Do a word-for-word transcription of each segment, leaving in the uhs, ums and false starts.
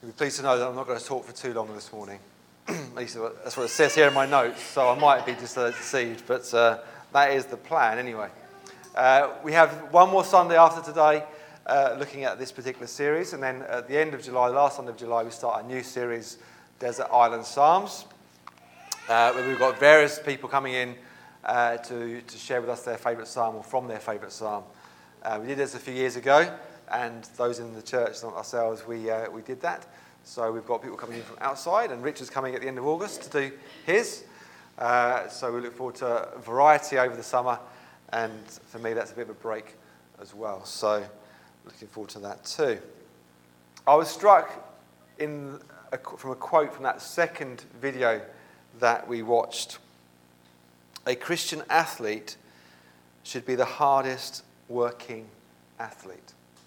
You'll be pleased to know that I'm not going to talk for too long this morning. At least that's what it says here in my notes, so I might be deceived, but uh, that is the plan anyway. Uh, we have one more Sunday after today uh, looking at this particular series, and then at the end of July, the last Sunday of July, we start a new series, Desert Island Psalms, uh, where we've got various people coming in uh, to, to share with us their favourite psalm or from their favourite psalm. Uh, we did this a few years ago, and those in the church, not ourselves, we uh, we did that. So we've got people coming in from outside, and Richard's coming at the end of August to do his. Uh, so we look forward to variety over the summer, and for me that's a bit of a break as well. So looking forward to that too. I was struck in a, from a quote from that second video that we watched. A Christian athlete should be the hardest working athlete.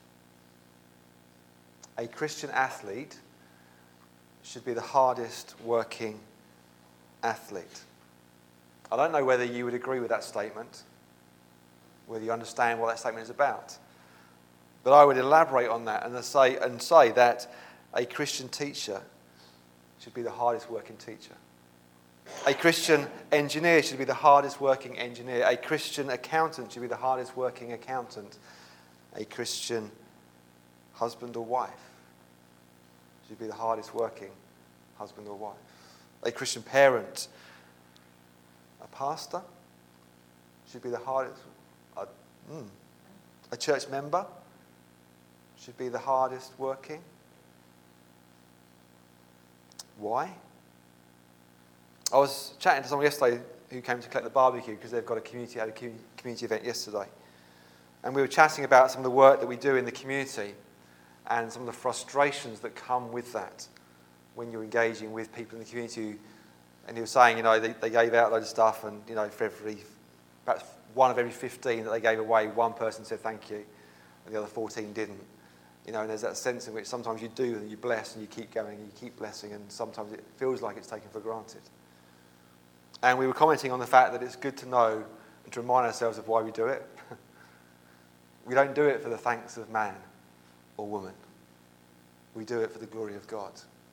A Christian athlete should be the hardest working athlete. I don't know whether you would agree with that statement, whether you understand what that statement is about. But I would elaborate on that and say, and say that a Christian teacher should be the hardest working teacher. A Christian engineer should be the hardest working engineer. A Christian accountant should be the hardest working accountant. A Christian husband or wife should be the hardest working husband or wife. A Christian parent, a pastor, should be the hardest. A, mm, a church member should be the hardest working. Why? I was chatting to someone yesterday who came to collect the barbecue because they've got a community had a community event yesterday, and we were chatting about some of the work that we do in the community and some of the frustrations that come with that when you're engaging with people in the community. And he was saying, you know, they, they gave out a load of stuff, and, you know, for every, perhaps one of every fifteen that they gave away, one person said thank you, and the other fourteen didn't. You know, and there's that sense in which sometimes you do and you bless and you keep going and you keep blessing, and sometimes it feels like it's taken for granted. And we were commenting on the fact that it's good to know and to remind ourselves of why we do it. We don't do it for the thanks of man or woman. We do it for the glory of God.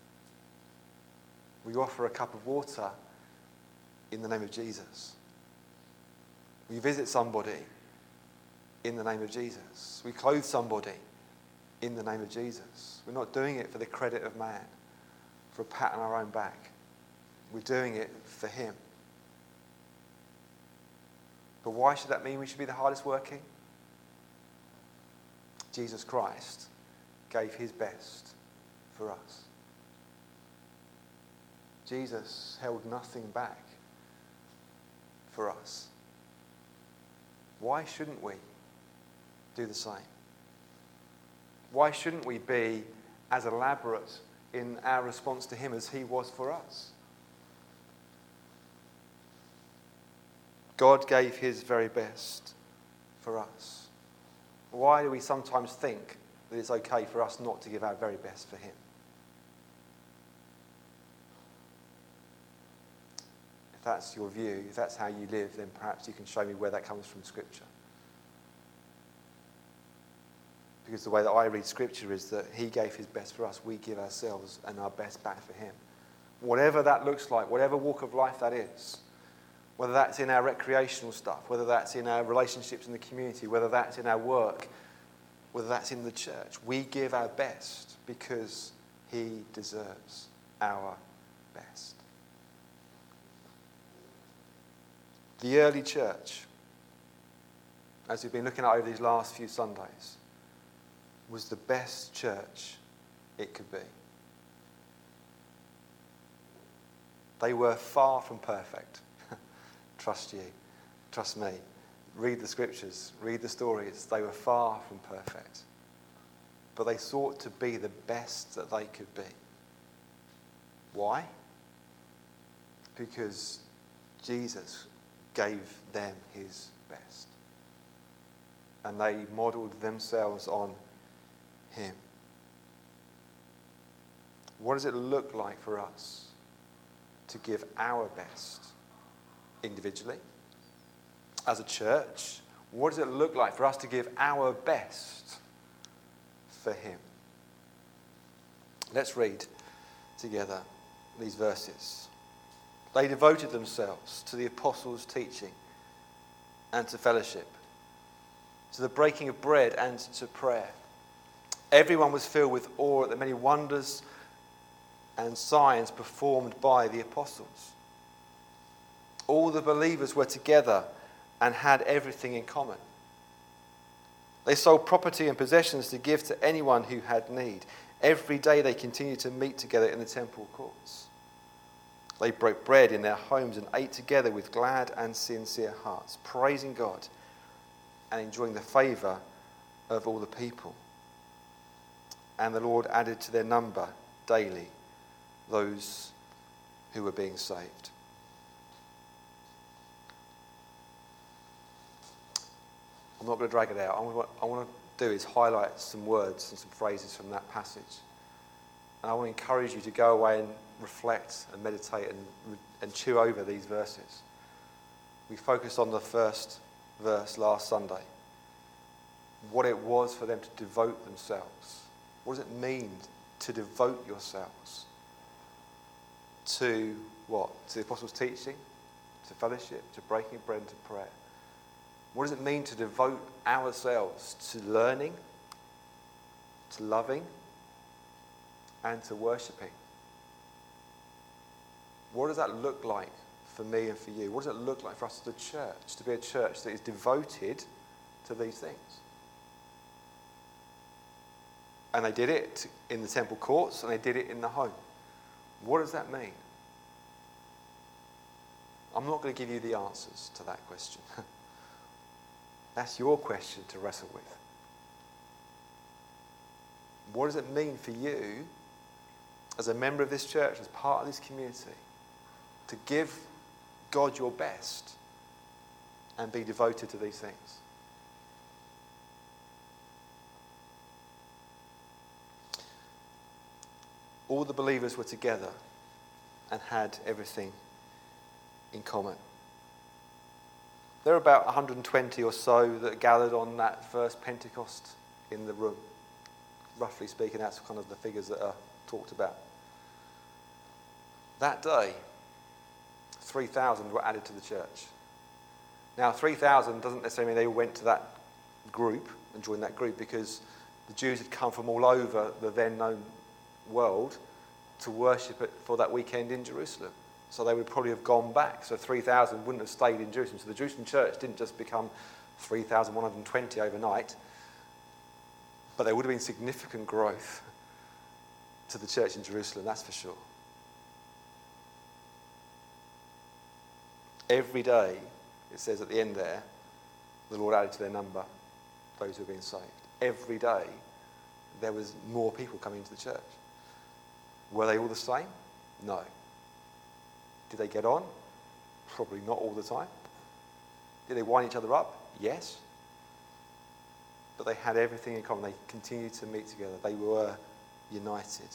We offer a cup of water in the name of Jesus. We visit somebody in the name of Jesus. We clothe somebody in the name of Jesus. We're not doing it for the credit of man, for a pat on our own back. We're doing it for him. But why should that mean we should be the hardest working? Jesus Christ gave his best for us. Jesus held nothing back for us. Why shouldn't we do the same? Why shouldn't we be as elaborate in our response to him as he was for us? God gave his very best for us. Why do we sometimes think that it's okay for us not to give our very best for him? If that's your view, if that's how you live, then perhaps you can show me where that comes from Scripture. Because the way that I read Scripture is that he gave his best for us, we give ourselves and our best back for him. Whatever that looks like, whatever walk of life that is, whether that's in our recreational stuff, whether that's in our relationships in the community, whether that's in our work, whether that's in the church, we give our best because he deserves our best. The early church, as we've been looking at over these last few Sundays, was the best church it could be. They were far from perfect. Trust you, trust me. Read the scriptures, read the stories. They were far from perfect. But they sought to be the best that they could be. Why? Because Jesus gave them his best. And they modelled themselves on him. What does it look like for us to give our best individually? As a church, what does it look like for us to give our best for him? Let's read together these verses. They devoted themselves to the apostles' teaching and to fellowship, to the breaking of bread and to prayer. Everyone was filled with awe at the many wonders and signs performed by the apostles. All the believers were together and had everything in common. They sold property and possessions to give to anyone who had need. Every day they continued to meet together in the temple courts. They broke bread in their homes and ate together with glad and sincere hearts, praising God and enjoying the favour of all the people. And the Lord added to their number daily those who were being saved. I'm not going to drag it out. What I want to do is highlight some words and some phrases from that passage. And I want to encourage you to go away and reflect and meditate and, and chew over these verses. We focused on the first verse last Sunday. What it was for them to devote themselves. What does it mean to devote yourselves? To what? To the apostles' teaching, to fellowship, to breaking bread and to prayer. What does it mean to devote ourselves to learning, to loving, and to worshipping? What does that look like for me and for you? What does it look like for us as a church, to be a church that is devoted to these things? And they did it in the temple courts, and they did it in the home. What does that mean? I'm not going to give you the answers to that question. That's your question to wrestle with. What does it mean for you, as a member of this church, as part of this community, to give God your best and be devoted to these things? All the believers were together and had everything in common. There were about one hundred twenty or so that gathered on that first Pentecost in the room. Roughly speaking, that's kind of the figures that are talked about. That day, three thousand were added to the church. Now, three thousand doesn't necessarily mean they all went to that group and joined that group, because the Jews had come from all over the then known world to worship it for that weekend in Jerusalem. So they would probably have gone back. So three thousand wouldn't have stayed in Jerusalem. So the Jerusalem church didn't just become three thousand one hundred twenty overnight, but there would have been significant growth to the church in Jerusalem, that's for sure. Every day, it says at the end there, the Lord added to their number those who were being saved. Every day, there was more people coming into the church. Were they all the same? No. Did they get on? Probably not all the time. Did they wind each other up? Yes. But they had everything in common. They continued to meet together. They were united.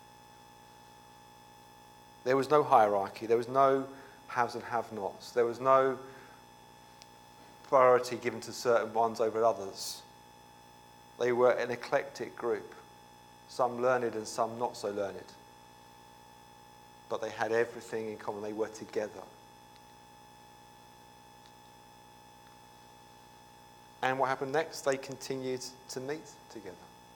There was no hierarchy. There was no haves and have-nots. There was no priority given to certain ones over others. They were an eclectic group, some learned and some not so learned. But they had everything in common. They were together. And what happened next? They continued to meet together.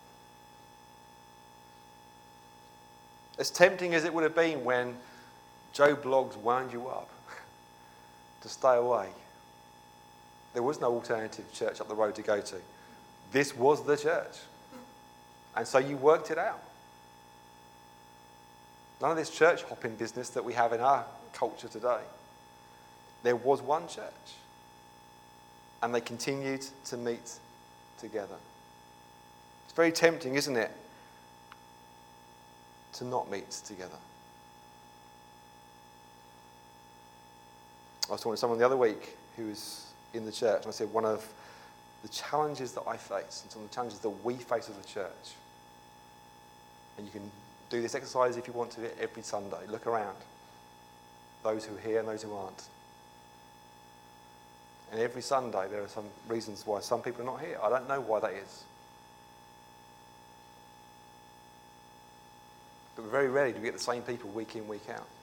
As tempting as it would have been when Joe Bloggs wound you up to stay away, there was no alternative church up the road to go to. This was the church. And so you worked it out. None of this church hopping business that we have in our culture today. There was one church. And they continued to meet together. It's very tempting, isn't it, to not meet together. I was talking to someone the other week who was in the church, and I said one of the challenges that I face, and some of the challenges that we face as a church, and you can do this exercise if you want to every Sunday. Look around. Those who are here and those who aren't. And every Sunday there are some reasons why some people are not here. I don't know why that is. But very rarely do we get the same people week in, week out.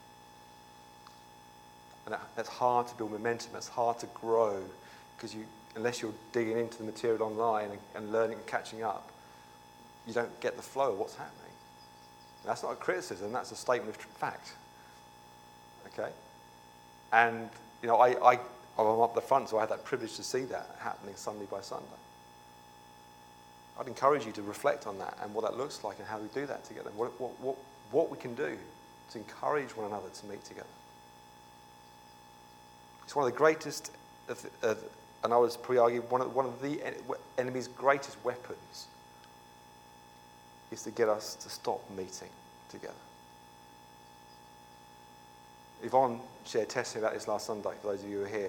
And that, that's hard to build momentum. That's hard to grow because you, unless you're digging into the material online and, and learning and catching up, you don't get the flow of what's happening. And that's not a criticism. That's a statement of fact. Okay? And, you know, I, I, I'm up the front, so I had that privilege to see that happening Sunday by Sunday. I'd encourage you to reflect on that and what that looks like and how we do that together, and what, what, what, what we can do to encourage one another to meet together. It's one of the greatest, of, of, and I would probably argue, one of, one of the enemy's greatest weapons is to get us to stop meeting together. Yvonne shared testimony about this last Sunday, for those of you who are here.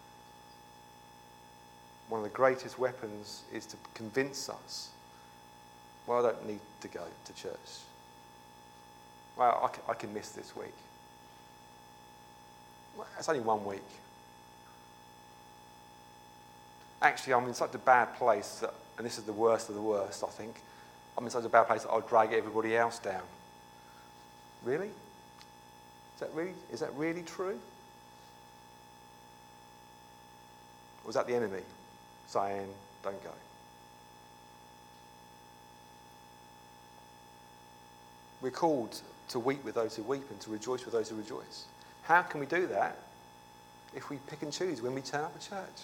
One of the greatest weapons is to convince us, well, I don't need to go to church. Well, I can, I can miss this week. Well, it's only one week. Actually, I'm in such a bad place, that, and this is the worst of the worst, I think, I'm in such a bad place that I'll drag everybody else down. Really? Is that really, is that really true? Or was that the enemy saying, don't go? We're called to weep with those who weep and to rejoice with those who rejoice. How can we do that if we pick and choose when we turn up at church?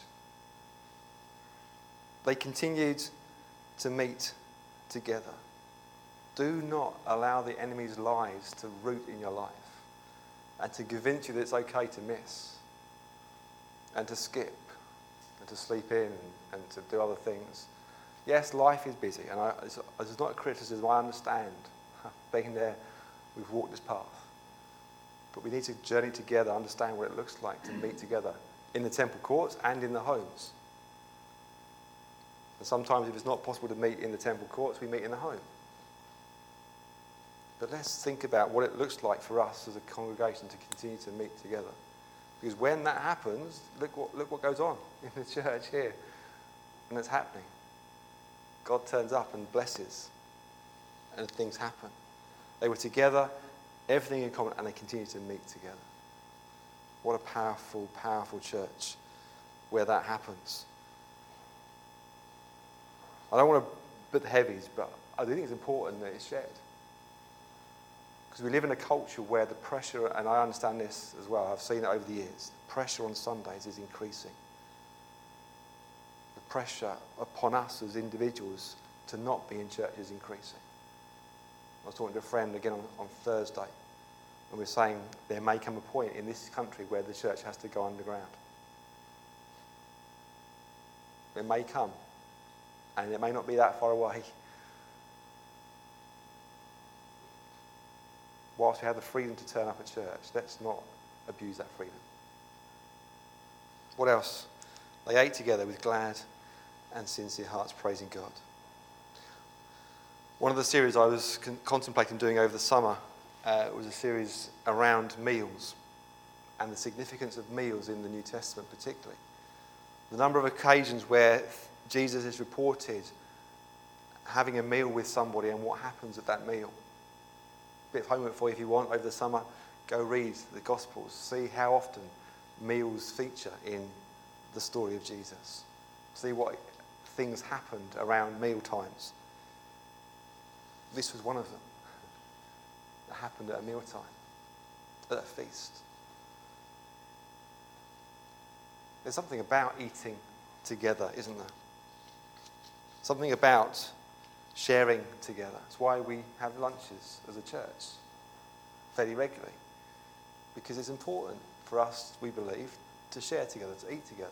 They continued to meet together. Do not allow the enemy's lies to root in your life and to convince you that it's okay to miss and to skip and to sleep in and, and to do other things. Yes, life is busy, and I, it's, it's not a criticism. I understand. Being there, we've walked this path. But we need to journey together, understand what it looks like to meet together in the temple courts and in the homes. And sometimes if it's not possible to meet in the temple courts, we meet in the home. But let's think about what it looks like for us as a congregation to continue to meet together. Because when that happens, look what, look what goes on in the church here. And it's happening. God turns up and blesses. And things happen. They were together, everything in common, and they continue to meet together. What a powerful, powerful church where that happens. I don't want to put the heavies, but I do think it's important that it's shared. Because we live in a culture where the pressure, and I understand this as well, I've seen it over the years, the pressure on Sundays is increasing. The pressure upon us as individuals to not be in church is increasing. I was talking to a friend again on, on Thursday, and we were saying there may come a point in this country where the church has to go underground. It may come, and it may not be that far away. Whilst we have the freedom to turn up at church, let's not abuse that freedom. What else? They ate together with glad and sincere hearts, praising God. One of the series I was con- contemplating doing over the summer uh, was a series around meals and the significance of meals in the New Testament particularly. The number of occasions where Jesus is reported having a meal with somebody and what happens at that meal. A bit of homework for you if you want over the summer. Go read the Gospels. See how often meals feature in the story of Jesus. See what things happened around meal times. This was one of them that happened at a mealtime, at a feast. There's something about eating together, isn't there? Something about sharing together. It's why we have lunches as a church fairly regularly. Because it's important for us, we believe, to share together, to eat together.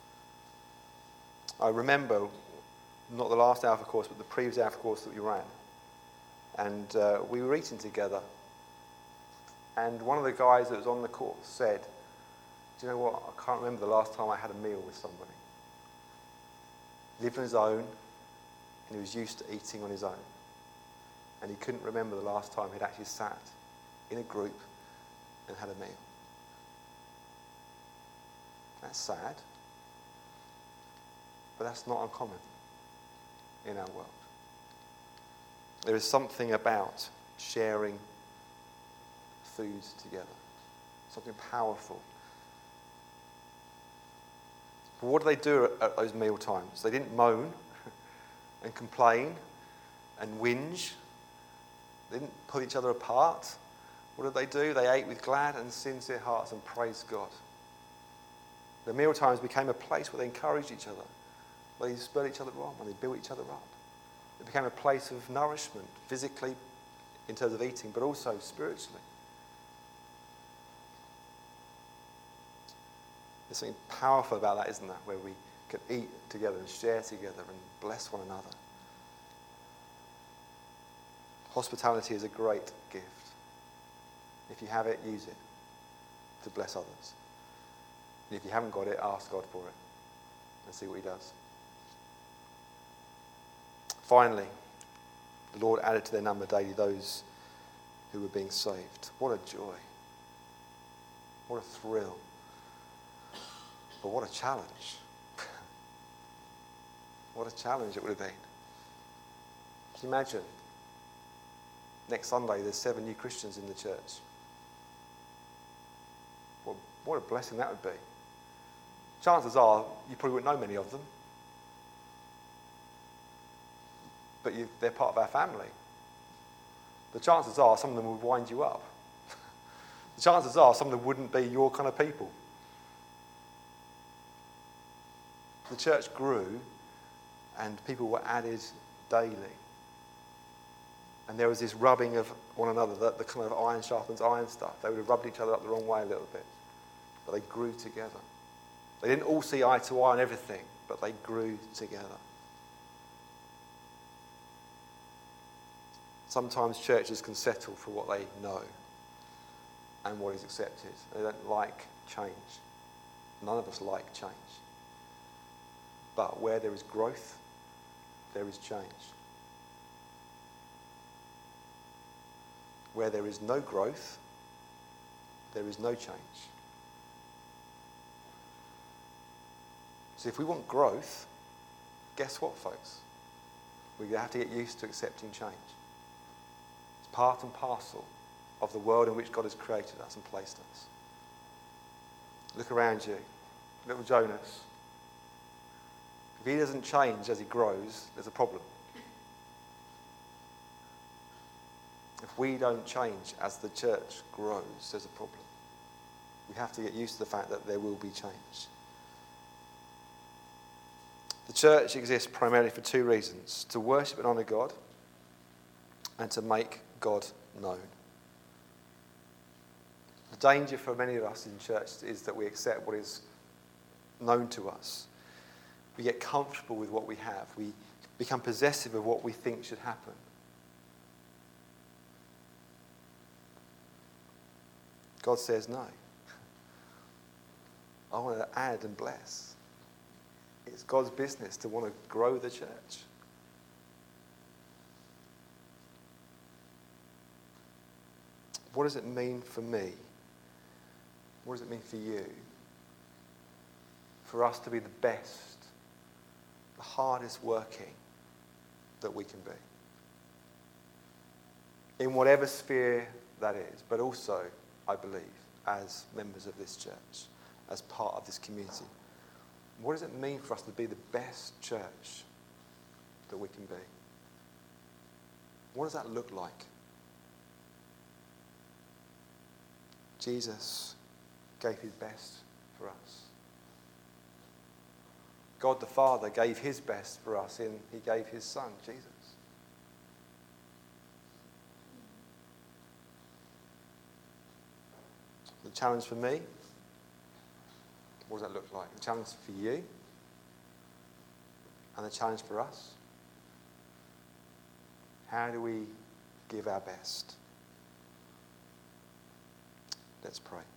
I remember, not the last Alpha course, but the previous Alpha course that we ran. And uh, we were eating together. And one of the guys that was on the course said, do you know what, I can't remember the last time I had a meal with somebody. He lived on his own, and he was used to eating on his own. And he couldn't remember the last time he'd actually sat in a group and had a meal. That's sad. But that's not uncommon in our world. There is something about sharing food together. Something powerful. But what did they do at, at those meal times? They didn't moan and complain and whinge. They didn't put each other apart. What did they do? They ate with glad and sincere hearts and praised God. The meal times became a place where they encouraged each other, where they spurred each other on, where they built each other up. It became a place of nourishment, physically in terms of eating, but also spiritually. There's something powerful about that, isn't there? Where we can eat together and share together and bless one another. Hospitality is a great gift. If you have it, use it to bless others. And if you haven't got it, ask God for it and see what he does. Finally, the Lord added to their number daily those who were being saved. What a joy. What a thrill. But what a challenge. What a challenge it would have been. Can you imagine? Next Sunday, there's seven new Christians in the church. Well, what a blessing that would be. Chances are, you probably wouldn't know many of them. But you, they're part of our family. The chances are some of them would wind you up. The chances are some of them wouldn't be your kind of people. The church grew and people were added daily. And there was this rubbing of one another, the, the kind of iron sharpens iron stuff. They would have rubbed each other up the wrong way a little bit. But they grew together. They didn't all see eye to eye on everything, but they grew together. Sometimes churches can settle for what they know and what is accepted. They don't like change. None of us like change. But where there is growth, there is change. Where there is no growth, there is no change. So if we want growth, guess what, folks? We have to get used to accepting change. It's part and parcel of the world in which God has created us and placed us. Look around you. Little Jonas. If he doesn't change as he grows, there's a problem. If we don't change as the church grows, there's a problem. We have to get used to the fact that there will be change. The church exists primarily for two reasons: to worship and honour God, and to make God known. The danger for many of us in church is that we accept what is known to us. We get comfortable with what we have. We become possessive of what we think should happen. God says no. I want to add and bless. It's God's business to want to grow the church. What does it mean for me? What does it mean for you? For us to be the best, the hardest working that we can be. In whatever sphere that is, but also, I believe, as members of this church, as part of this community. What does it mean for us to be the best church that we can be? What does that look like? Jesus gave his best for us. God the Father gave his best for us in he gave his Son, Jesus. The challenge for me, what does that look like? The challenge for you and the challenge for us. How do we give our best? Let's pray.